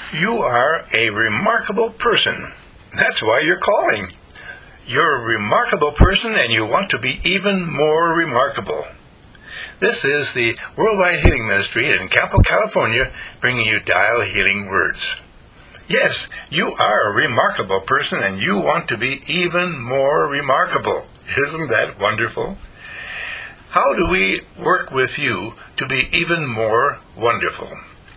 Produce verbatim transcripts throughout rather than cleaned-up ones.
You are a remarkable person. That's why you're calling. You're a remarkable person and you want to be even more remarkable. This is the Worldwide Healing Ministry in Campo, California, bringing you Dial Healing Words. Yes, you are a remarkable person and you want to be even more remarkable. Isn't that wonderful? How do we work with you to be even more wonderful?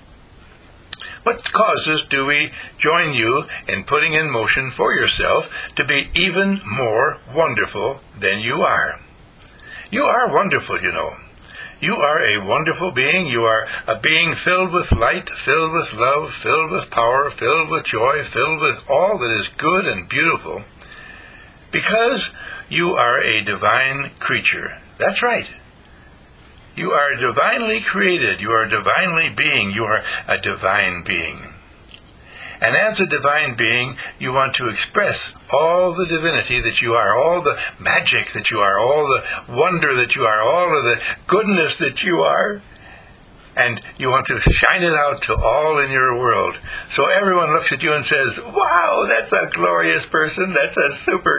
What causes do we join you in putting in motion for yourself to be even more wonderful than you are? You are wonderful, you know. You are a wonderful being. You are a being filled with light, filled with love, filled with power, filled with joy, filled with all that is good and beautiful. Because you are a divine creature. That's right. You are divinely created. You are divinely being. You are a divine being. And as a divine being, you want to express all the divinity that you are, all the magic that you are, all the wonder that you are, all of the goodness that you are. And you want to shine it out to all in your world. So everyone looks at you and says, wow, that's a glorious person. That's a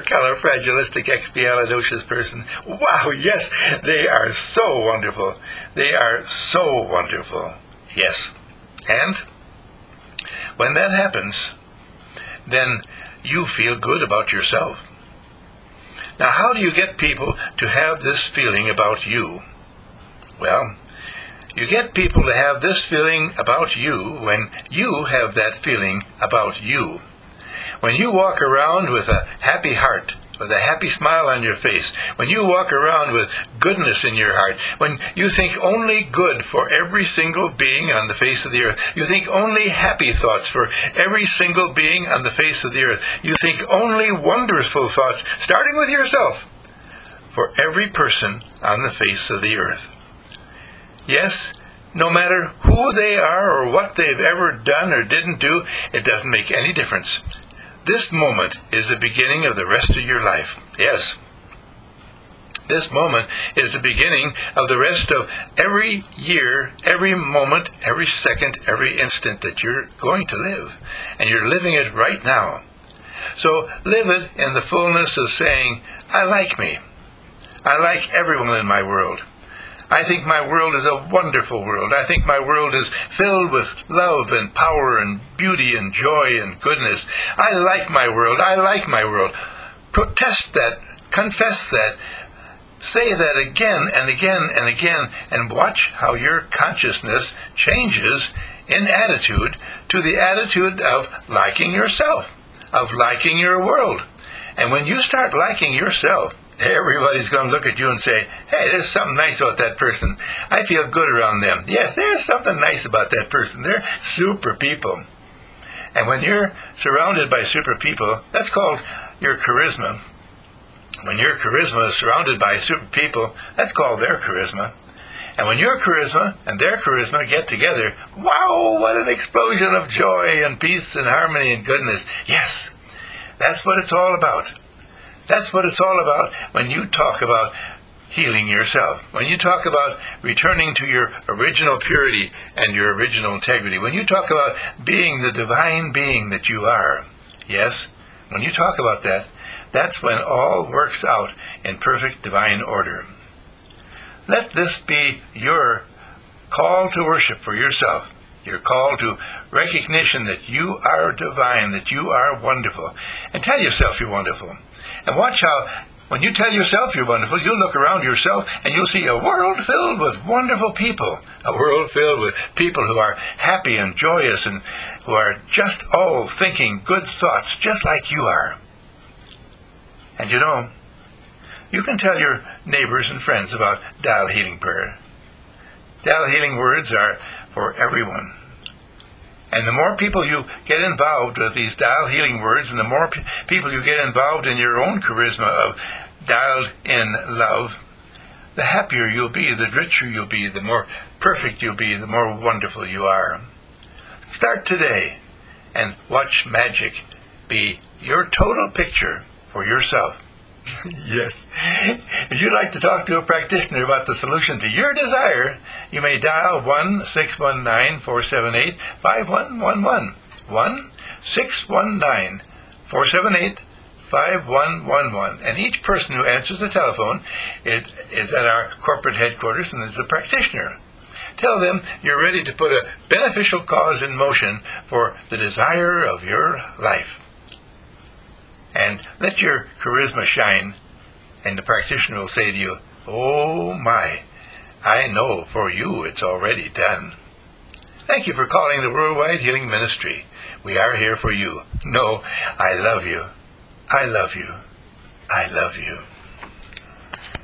supercalifragilisticexpialidocious person. Wow, yes, they are so wonderful. They are so wonderful. Yes. And when that happens, then you feel good about yourself. Now, how do you get people to have this feeling about you? Well, you get people to have this feeling about you when you have that feeling about you. When you walk around with a happy heart, with a happy smile on your face, when you walk around with goodness in your heart, when you think only good for every single being on the face of the earth, you think only happy thoughts for every single being on the face of the earth, you think only wonderful thoughts, starting with yourself, for every person on the face of the earth. Yes, no matter who they are or what they've ever done or didn't do, it doesn't make any difference. This moment is the beginning of the rest of your life. Yes. This moment is the beginning of the rest of every year, every moment, every second, every instant that you're going to live. And you're living it right now. So live it in the fullness of saying, I like me. I like everyone in my world. I think my world is a wonderful world. I think my world is filled with love and power and beauty and joy and goodness. I like my world. I like my world. Protest that. Confess that. Say that again and again and again, and watch how your consciousness changes in attitude to the attitude of liking yourself, of liking your world. And when you start liking yourself, everybody's going to look at you and say, hey, there's something nice about that person. I feel good around them. Yes, there's something nice about that person. They're super people. And when you're surrounded by super people, that's called your charisma. When your charisma is surrounded by super people, that's called their charisma. And when your charisma and their charisma get together, wow, what an explosion of joy and peace and harmony and goodness. Yes, that's what it's all about. That's what it's all about when you talk about healing yourself. When you talk about returning to your original purity and your original integrity. When you talk about being the divine being that you are. Yes, when you talk about that, that's when all works out in perfect divine order. Let this be your call to worship for yourself. Your call to recognition that you are divine, that you are wonderful. And tell yourself you're wonderful. And watch how, when you tell yourself you're wonderful, you'll look around yourself and you'll see a world filled with wonderful people. A world filled with people who are happy and joyous and who are just all thinking good thoughts, just like you are. And you know, you can tell your neighbors and friends about Dial Healing Prayer. Dial Healing Words are for everyone. And the more people you get involved with these dial healing words, and the more pe- people you get involved in your own charisma of dialed in love, the happier you'll be, the richer you'll be, the more perfect you'll be, the more wonderful you are. Start today and watch magic be your total picture for yourself. Yes. If you'd like to talk to a practitioner about the solution to your desire, you may dial one six one nine, four seven eight, five one one one. one six one nine, four seven eight, five one one one. And each person who answers the telephone is, is at our corporate headquarters and is a practitioner. Tell them you're ready to put a beneficial cause in motion for the desire of your life. And let your charisma shine, and the practitioner will say to you, "Oh my, I know for you it's already done." Thank you for calling the Worldwide Healing Ministry. We are here for you. No, I love you. I love you. I love you.